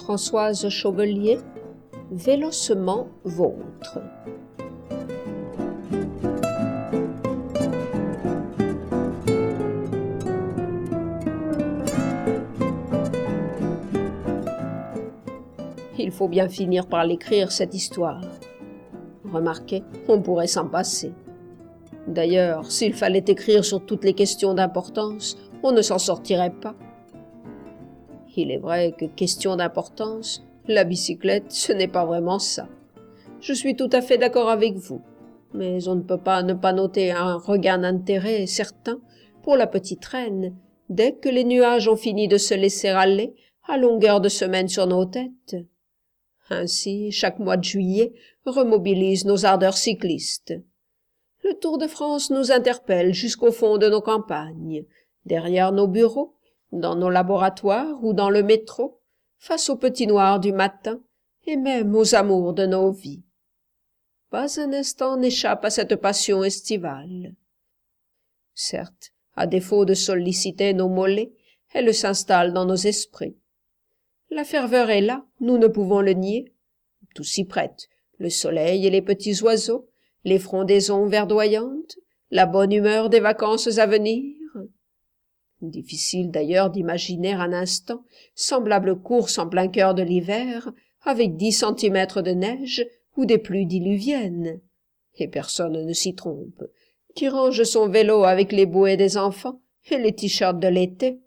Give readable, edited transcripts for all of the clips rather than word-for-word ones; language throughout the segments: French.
Françoise Chauvellier, Vélocement vôtre. Il faut bien finir par l'écrire, cette histoire. Remarquez, on pourrait s'en passer. D'ailleurs, s'il fallait écrire sur toutes les questions d'importance, on ne s'en sortirait pas. Il est vrai que question d'importance, la bicyclette, ce n'est pas vraiment ça. Je suis tout à fait d'accord avec vous, mais on ne peut pas ne pas noter un regain d'intérêt certain pour la petite reine dès que les nuages ont fini de se laisser aller à longueur de semaine sur nos têtes. Ainsi, chaque mois de juillet remobilise nos ardeurs cyclistes. Le Tour de France nous interpelle jusqu'au fond de nos campagnes, derrière nos bureaux, dans nos laboratoires ou dans le métro, face aux petits noirs du matin et même aux amours de nos vies. Pas un instant n'échappe à cette passion estivale. Certes, à défaut de solliciter nos mollets, elle s'installe dans nos esprits. La ferveur est là, nous ne pouvons le nier. Tout s'y prête, le soleil et les petits oiseaux, les frondaisons verdoyantes, la bonne humeur des vacances à venir. Difficile d'ailleurs d'imaginer un instant semblable course en plein cœur de l'hiver, avec 10 centimètres de neige ou des pluies diluviennes. Et personne ne s'y trompe, qui range son vélo avec les bouées des enfants et les t-shirts de l'été.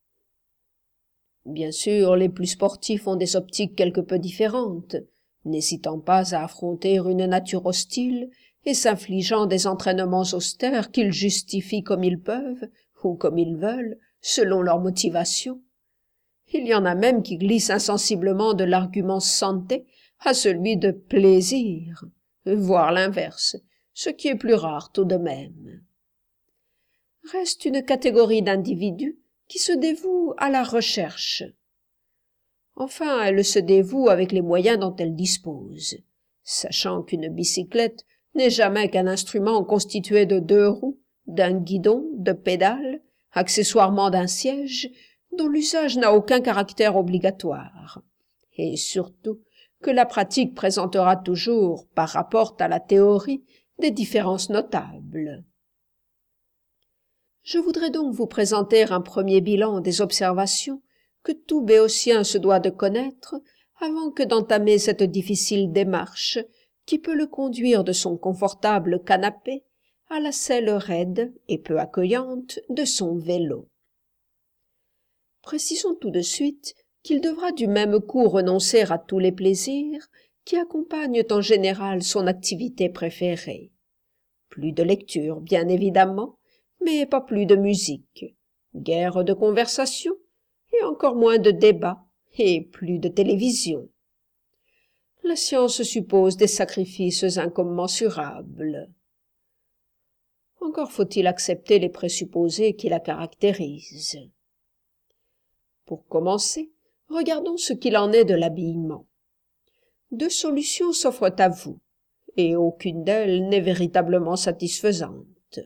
Bien sûr, les plus sportifs ont des optiques quelque peu différentes, n'hésitant pas à affronter une nature hostile et s'infligeant des entraînements austères qu'ils justifient comme ils peuvent ou comme ils veulent, selon leur motivation. Il y en a même qui glissent insensiblement de l'argument santé à celui de plaisir, voire l'inverse, ce qui est plus rare tout de même. Reste une catégorie d'individus qui se dévouent à la recherche. Enfin, elle se dévoue avec les moyens dont elle dispose, sachant qu'une bicyclette n'est jamais qu'un instrument constitué de 2 roues, d'un guidon, de pédales, accessoirement d'un siège, dont l'usage n'a aucun caractère obligatoire, et surtout que la pratique présentera toujours, par rapport à la théorie, des différences notables. Je voudrais donc vous présenter un premier bilan des observations que tout béotien se doit de connaître avant que d'entamer cette difficile démarche qui peut le conduire de son confortable canapé à la selle raide et peu accueillante de son vélo. Précisons tout de suite qu'il devra du même coup renoncer à tous les plaisirs qui accompagnent en général son activité préférée. Plus de lecture, bien évidemment, mais pas plus de musique, guère de conversation, et encore moins de débats, et plus de télévision. La science suppose des sacrifices incommensurables. Encore faut-il accepter les présupposés qui la caractérisent. Pour commencer, regardons ce qu'il en est de l'habillement. 2 solutions s'offrent à vous, et aucune d'elles n'est véritablement satisfaisante.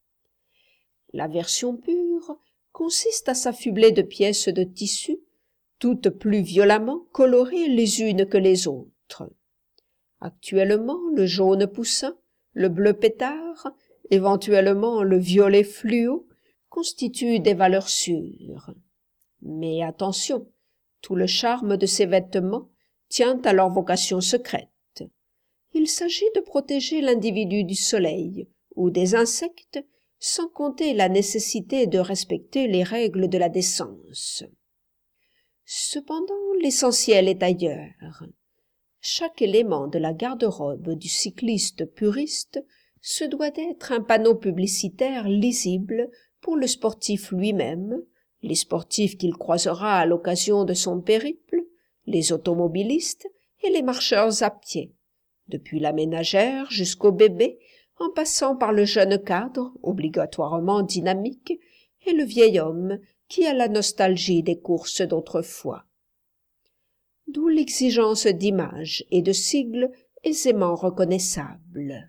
La version pure consiste à s'affubler de pièces de tissu, toutes plus violemment colorées les unes que les autres. Actuellement, le jaune poussin, le bleu pétard, éventuellement le violet fluo, constituent des valeurs sûres. Mais attention, tout le charme de ces vêtements tient à leur vocation secrète. Il s'agit de protéger l'individu du soleil ou des insectes, sans compter la nécessité de respecter les règles de la décence. Cependant, l'essentiel est ailleurs. Chaque élément de la garde-robe du cycliste puriste se doit d'être un panneau publicitaire lisible pour le sportif lui-même, les sportifs qu'il croisera à l'occasion de son périple, les automobilistes et les marcheurs à pied, depuis la ménagère jusqu'au bébé, en passant par le jeune cadre, obligatoirement dynamique, et le vieil homme qui a la nostalgie des courses d'autrefois. D'où l'exigence d'images et de sigles aisément reconnaissables.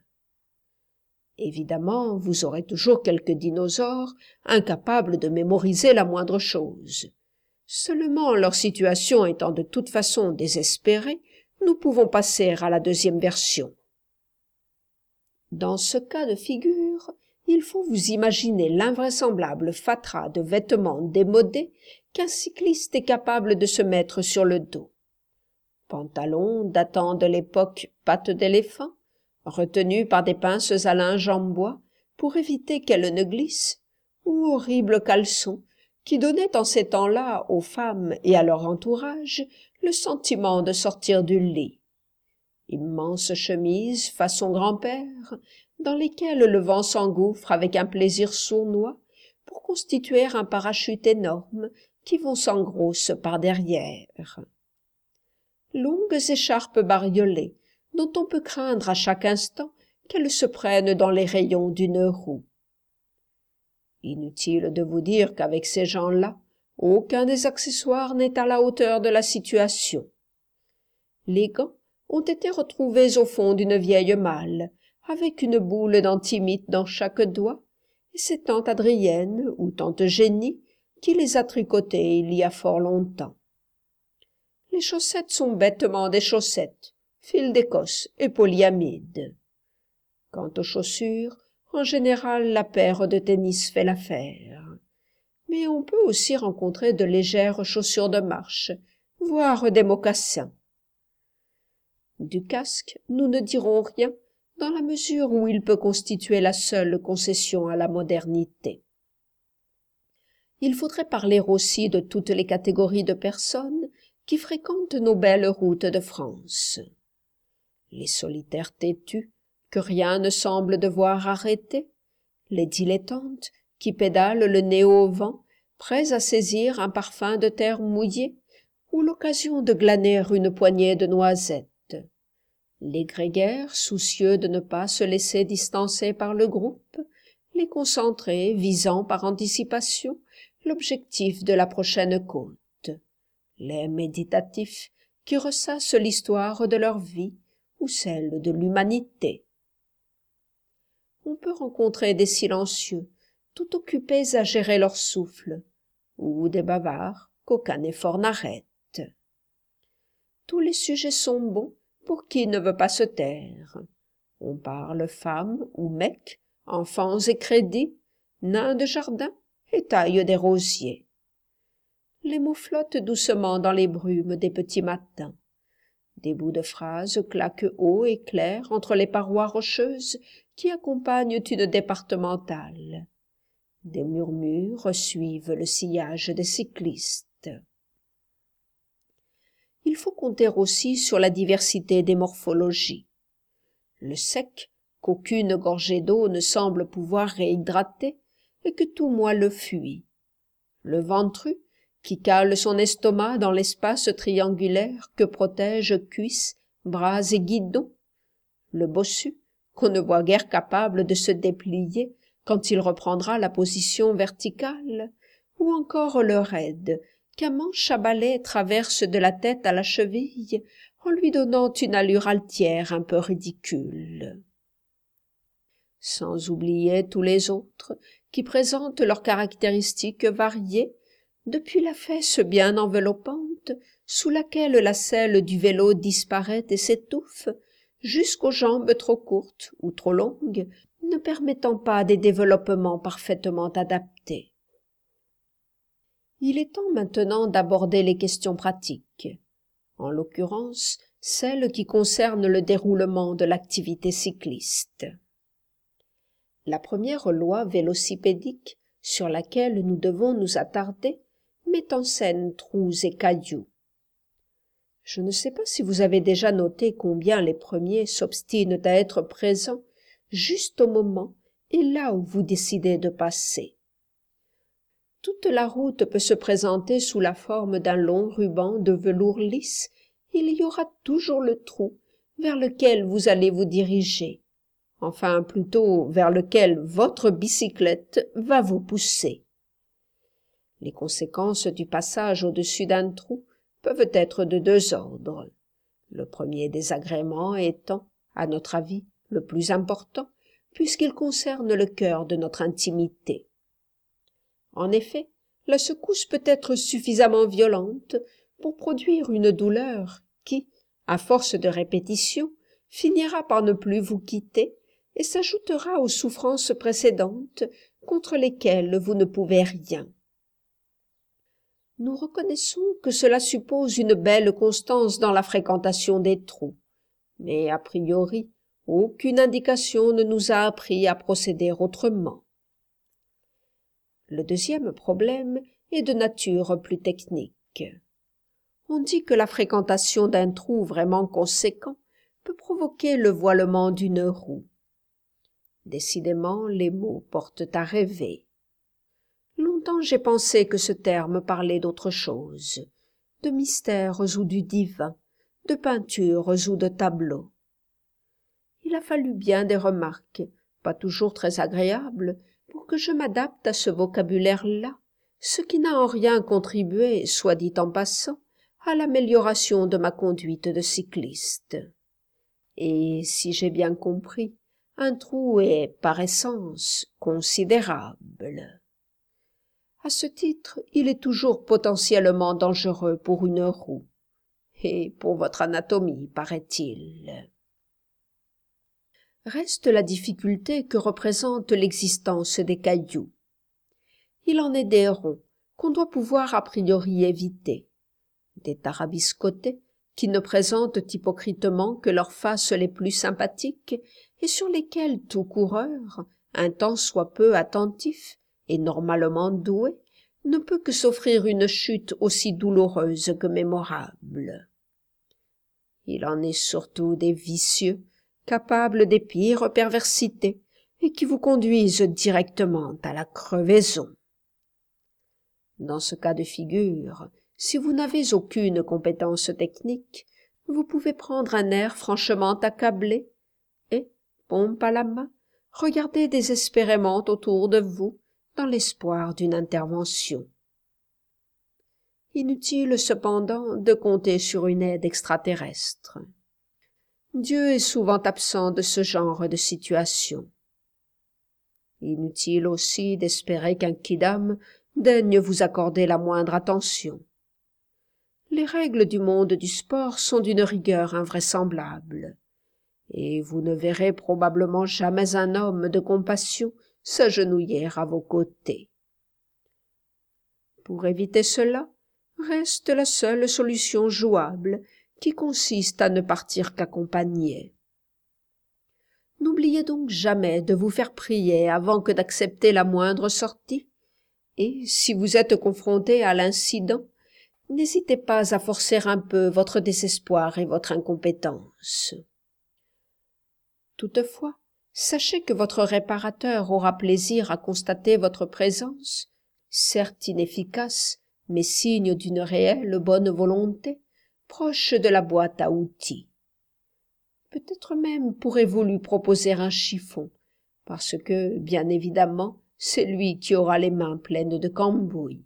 Évidemment, vous aurez toujours quelques dinosaures incapables de mémoriser la moindre chose. Seulement, leur situation étant de toute façon désespérée, nous pouvons passer à la deuxième version. Dans ce cas de figure, il faut vous imaginer l'invraisemblable fatras de vêtements démodés qu'un cycliste est capable de se mettre sur le dos. Pantalons datant de l'époque pattes d'éléphant, retenus par des pinces à linge en bois pour éviter qu'elles ne glissent, ou horribles caleçons qui donnaient en ces temps-là aux femmes et à leur entourage le sentiment de sortir du lit. Immenses chemises façon grand-père, dans lesquelles le vent s'engouffre avec un plaisir sournois pour constituer un parachute énorme qui vous s'engrosse par derrière. Longues écharpes bariolées, dont on peut craindre à chaque instant qu'elles se prennent dans les rayons d'une roue. Inutile de vous dire qu'avec ces gens-là, aucun des accessoires n'est à la hauteur de la situation. Les gants ont été retrouvés au fond d'une vieille malle, avec une boule d'antimite dans chaque doigt, et c'est tante Adrienne ou tante Génie qui les a tricotés il y a fort longtemps. Les chaussettes sont bêtement des chaussettes, fil d'Écosse et polyamide. Quant aux chaussures, en général la paire de tennis fait l'affaire. Mais on peut aussi rencontrer de légères chaussures de marche, voire des mocassins. Du casque, nous ne dirons rien, dans la mesure où il peut constituer la seule concession à la modernité. Il faudrait parler aussi de toutes les catégories de personnes qui fréquentent nos belles routes de France. Les solitaires têtus, que rien ne semble devoir arrêter, les dilettantes qui pédalent le nez au vent, prêts à saisir un parfum de terre mouillée ou l'occasion de glaner une poignée de noisettes, les grégaires soucieux de ne pas se laisser distancer par le groupe, les concentrés visant par anticipation l'objectif de la prochaine côte, les méditatifs qui ressassent l'histoire de leur vie ou celle de l'humanité. On peut rencontrer des silencieux, tout occupés à gérer leur souffle, ou des bavards qu'aucun effort n'arrête. Tous les sujets sont bons pour qui ne veut pas se taire. On parle femmes ou mecs, enfants et crédits, nains de jardin et taille des rosiers. Les mots flottent doucement dans les brumes des petits matins. Des bouts de phrases claquent haut et clair entre les parois rocheuses qui accompagnent une départementale. Des murmures suivent le sillage des cyclistes. Il faut compter aussi sur la diversité des morphologies. Le sec, qu'aucune gorgée d'eau ne semble pouvoir réhydrater et que tout moelleux fuit. Le ventru, qui cale son estomac dans l'espace triangulaire que protègent cuisses, bras et guidon. Le bossu, qu'on ne voit guère capable de se déplier quand il reprendra la position verticale, ou encore le raide, qu'un manche à balai traverse de la tête à la cheville en lui donnant une allure altière un peu ridicule. Sans oublier tous les autres qui présentent leurs caractéristiques variées, depuis la fesse bien enveloppante, sous laquelle la selle du vélo disparaît et s'étouffe, jusqu'aux jambes trop courtes ou trop longues, ne permettant pas des développements parfaitement adaptés. Il est temps maintenant d'aborder les questions pratiques, en l'occurrence celles qui concernent le déroulement de l'activité cycliste. La première loi vélocipédique sur laquelle nous devons nous attarder met en scène trous et cailloux. Je ne sais pas si vous avez déjà noté combien les premiers s'obstinent à être présents juste au moment et là où vous décidez de passer. Toute la route peut se présenter sous la forme d'un long ruban de velours lisse, il y aura toujours le trou vers lequel vous allez vous diriger, enfin plutôt vers lequel votre bicyclette va vous pousser. Les conséquences du passage au-dessus d'un trou peuvent être de deux ordres. Le premier désagrément étant, à notre avis, le plus important, puisqu'il concerne le cœur de notre intimité. En effet, la secousse peut être suffisamment violente pour produire une douleur qui, à force de répétition, finira par ne plus vous quitter et s'ajoutera aux souffrances précédentes contre lesquelles vous ne pouvez rien. Nous reconnaissons que cela suppose une belle constance dans la fréquentation des trous, mais a priori, aucune indication ne nous a appris à procéder autrement. Le deuxième problème est de nature plus technique. On dit que la fréquentation d'un trou vraiment conséquent peut provoquer le voilement d'une roue. Décidément, les mots portent à rêver. Longtemps j'ai pensé que ce terme parlait d'autre chose, de mystères ou du divin, de peintures ou de tableaux. Il a fallu bien des remarques, pas toujours très agréables, pour que je m'adapte à ce vocabulaire-là, ce qui n'a en rien contribué, soit dit en passant, à l'amélioration de ma conduite de cycliste. Et, si j'ai bien compris, un trou est, par essence, considérable. À ce titre, il est toujours potentiellement dangereux pour une roue, et pour votre anatomie, paraît-il. Reste la difficulté que représente l'existence des cailloux. Il en est des ronds qu'on doit pouvoir a priori éviter, des tarabiscotés qui ne présentent hypocritement que leurs faces les plus sympathiques et sur lesquels tout coureur, un tant soit peu attentif et normalement doué, ne peut que s'offrir une chute aussi douloureuse que mémorable. Il en est surtout des vicieux, capables des pires perversités, et qui vous conduisent directement à la crevaison. Dans ce cas de figure, si vous n'avez aucune compétence technique, vous pouvez prendre un air franchement accablé et, pompe à la main, regarder désespérément autour de vous dans l'espoir d'une intervention. Inutile cependant de compter sur une aide extraterrestre. Dieu est souvent absent de ce genre de situation. Inutile aussi d'espérer qu'un quidam daigne vous accorder la moindre attention. Les règles du monde du sport sont d'une rigueur invraisemblable, et vous ne verrez probablement jamais un homme de compassion s'agenouiller à vos côtés. Pour éviter cela, reste la seule solution jouable, qui consiste à ne partir qu'accompagné. N'oubliez donc jamais de vous faire prier avant que d'accepter la moindre sortie, et si vous êtes confronté à l'incident, n'hésitez pas à forcer un peu votre désespoir et votre incompétence. Toutefois, sachez que votre réparateur aura plaisir à constater votre présence, certes inefficace, mais signe d'une réelle bonne volonté, proche de la boîte à outils. Peut-être même pourrez-vous lui proposer un chiffon, parce que, bien évidemment, c'est lui qui aura les mains pleines de cambouis.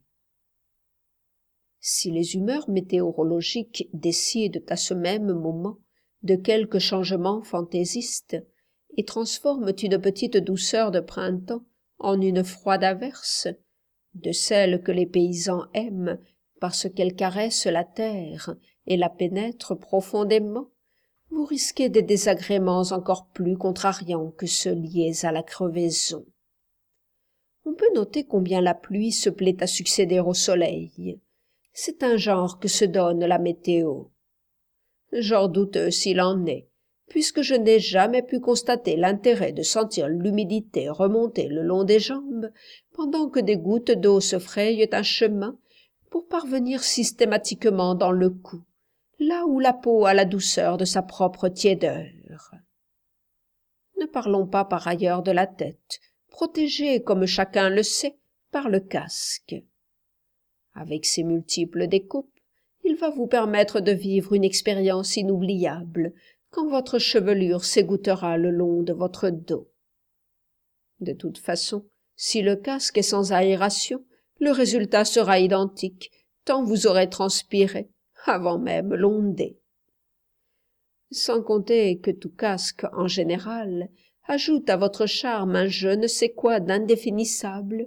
Si les humeurs météorologiques décident à ce même moment de quelques changements fantaisistes et transforment une petite douceur de printemps en une froide averse, de celle que les paysans aiment parce qu'elle caresse la terre et la pénètre profondément, vous risquez des désagréments encore plus contrariants que ceux liés à la crevaison. On peut noter combien la pluie se plaît à succéder au soleil. C'est un genre que se donne la météo. Genre douteux s'il en est, puisque je n'ai jamais pu constater l'intérêt de sentir l'humidité remonter le long des jambes pendant que des gouttes d'eau se frayent un chemin pour parvenir systématiquement dans le cou, là où la peau a la douceur de sa propre tiédeur. Ne parlons pas par ailleurs de la tête, protégée, comme chacun le sait, par le casque. Avec ses multiples découpes, il va vous permettre de vivre une expérience inoubliable quand votre chevelure s'égouttera le long de votre dos. De toute façon, si le casque est sans aération, le résultat sera identique, tant vous aurez transpiré, avant même l'ondée. Sans compter que tout casque, en général, ajoute à votre charme un je ne sais quoi d'indéfinissable,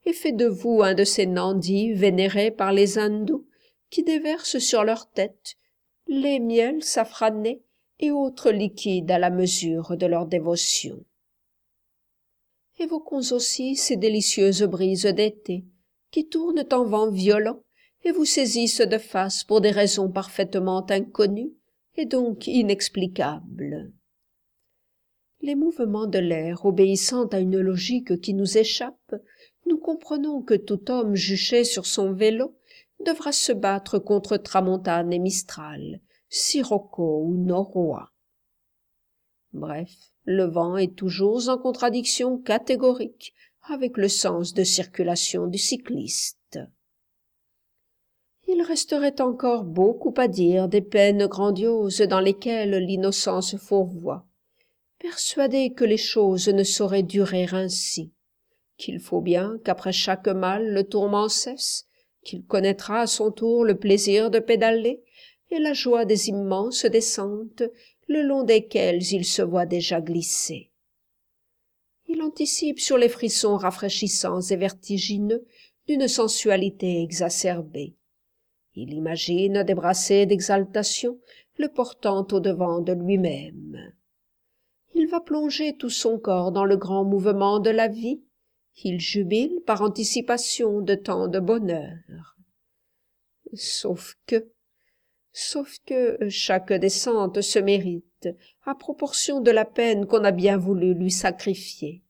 et fait de vous un de ces nandis vénérés par les hindous qui déversent sur leur tête les miels safranés et autres liquides à la mesure de leur dévotion. Évoquons aussi ces délicieuses brises d'été qui tournent en vent violent et vous saisissent de face pour des raisons parfaitement inconnues et donc inexplicables. Les mouvements de l'air obéissant à une logique qui nous échappe, nous comprenons que tout homme juché sur son vélo devra se battre contre tramontane et mistral, sirocco ou noroît. Bref, le vent est toujours en contradiction catégorique avec le sens de circulation du cycliste. Il resterait encore beaucoup à dire des peines grandioses dans lesquelles l'innocence fourvoie, persuadé que les choses ne sauraient durer ainsi, qu'il faut bien qu'après chaque mal le tourment cesse, qu'il connaîtra à son tour le plaisir de pédaler et la joie des immenses descentes le long desquelles il se voit déjà glisser. Il anticipe sur les frissons rafraîchissants et vertigineux d'une sensualité exacerbée. Il imagine des brassées d'exaltation le portant au-devant de lui-même. Il va plonger tout son corps dans le grand mouvement de la vie. Il jubile par anticipation de tant de bonheur. Sauf que chaque descente se mérite à proportion de la peine qu'on a bien voulu lui sacrifier.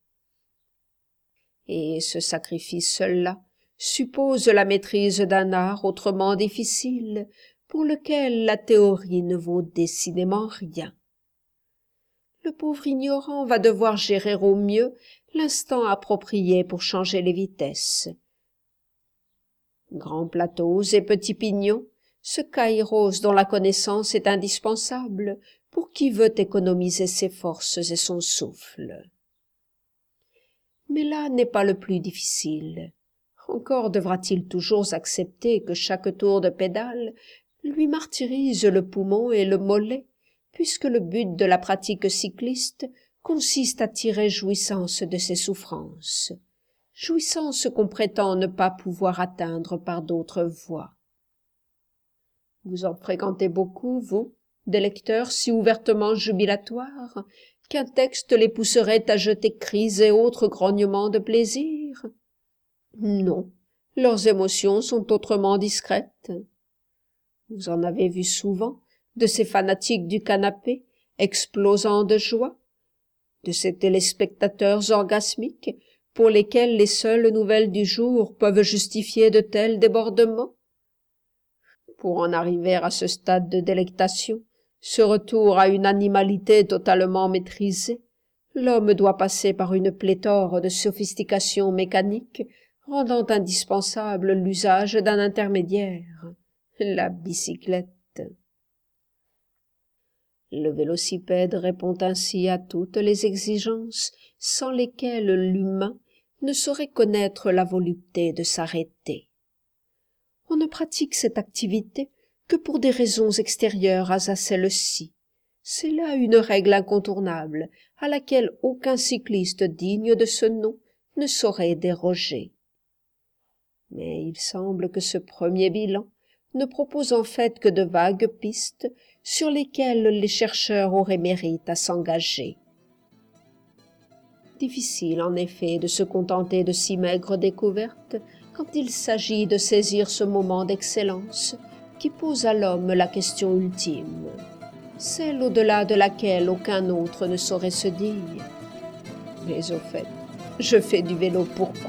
Et ce sacrifice-là suppose la maîtrise d'un art autrement difficile, pour lequel la théorie ne vaut décidément rien. Le pauvre ignorant va devoir gérer au mieux l'instant approprié pour changer les vitesses. Grands plateaux et petits pignons, ce kairos dont la connaissance est indispensable pour qui veut économiser ses forces et son souffle. Mais là n'est pas le plus difficile. Encore devra-t-il toujours accepter que chaque tour de pédale lui martyrise le poumon et le mollet, puisque le but de la pratique cycliste consiste à tirer jouissance de ses souffrances, jouissance qu'on prétend ne pas pouvoir atteindre par d'autres voies. Vous en fréquentez beaucoup, vous, des lecteurs si ouvertement jubilatoires, qu'un texte les pousserait à jeter cris et autres grognements de plaisir? Non, leurs émotions sont autrement discrètes. Vous en avez vu souvent, de ces fanatiques du canapé, explosant de joie, de ces téléspectateurs orgasmiques, pour lesquels les seules nouvelles du jour peuvent justifier de tels débordements. Pour en arriver à ce stade de délectation, ce retour à une animalité totalement maîtrisée, l'homme doit passer par une pléthore de sophistications mécaniques, rendant indispensable l'usage d'un intermédiaire, la bicyclette. Le vélocipède répond ainsi à toutes les exigences sans lesquelles l'humain ne saurait connaître la volupté de s'arrêter. On ne pratique cette activité que pour des raisons extérieures à celle-ci. C'est là une règle incontournable à laquelle aucun cycliste digne de ce nom ne saurait déroger. Mais il semble que ce premier bilan ne propose en fait que de vagues pistes sur lesquelles les chercheurs auraient mérite à s'engager. Difficile en effet de se contenter de si maigres découvertes quand il s'agit de saisir ce moment d'excellence qui pose à l'homme la question ultime, celle au-delà de laquelle aucun autre ne saurait se dire. Mais au fait, je fais du vélo pourquoi ?